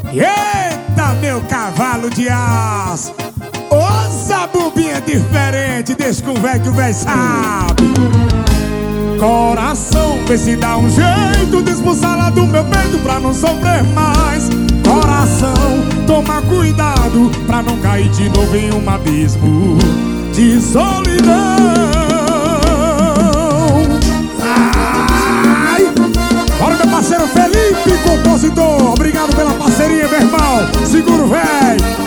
Eita, meu cavalo de aço! Ô, zabubinha diferente, deixa com o velho que o velho sabe. Coração, vê se dá um jeito de expulsar lá do meu peito pra não sofrer mais. Coração, toma cuidado pra não cair de novo em um abismo de solidão. Ai! Bora, meu parceiro Felipe, compositor. Obrigado pela parceria, meu irmão. Segura o véi.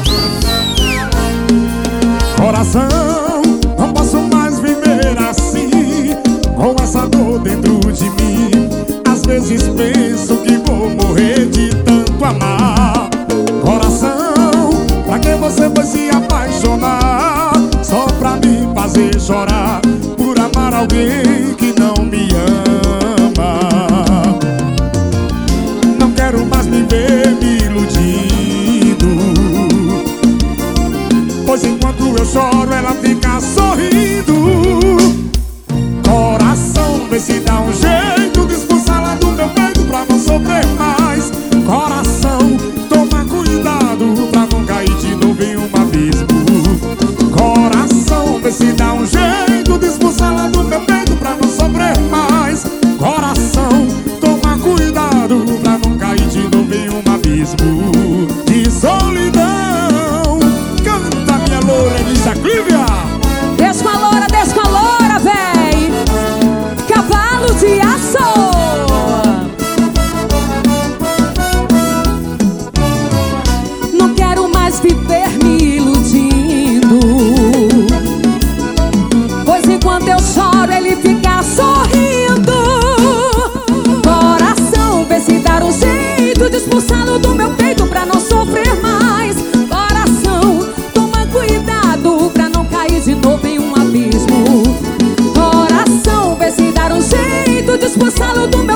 Coração, não posso mais viver assim, com essa dor dentro de mim. Às vezes penso que vou morrer de tanto amar. Coração, pra que você foi se apaixonar? Só pra me fazer chorar, por amar alguém que não me ama. Não quero mais me ver me iludindo, pois enquanto eu choro ela fica sorrindo. Coração, vê se dá um jeito de expulsá-la do meu peito pra não sofrer mais. Coração, toma cuidado pra não cair de novo em um abismo. Coração, vê se dá um jeito de expulsá-la do meu peito pra não sofrer mais. Coração, toma cuidado pra não cair de novo em um abismo de solidão. Canta, minha loura, Elisa Clívia. Desce com a loura, véi. Cavalo de aço. Não quero mais viver me iludindo, pois enquanto eu choro ele fica sorrindo. Coração, vê se dar um jeito de expulsá-lo do meu peito pra não sofrer mais. Coração, toma cuidado pra não cair de novo em um abismo. Coração, vê se dar um jeito de expulsá-lo do meu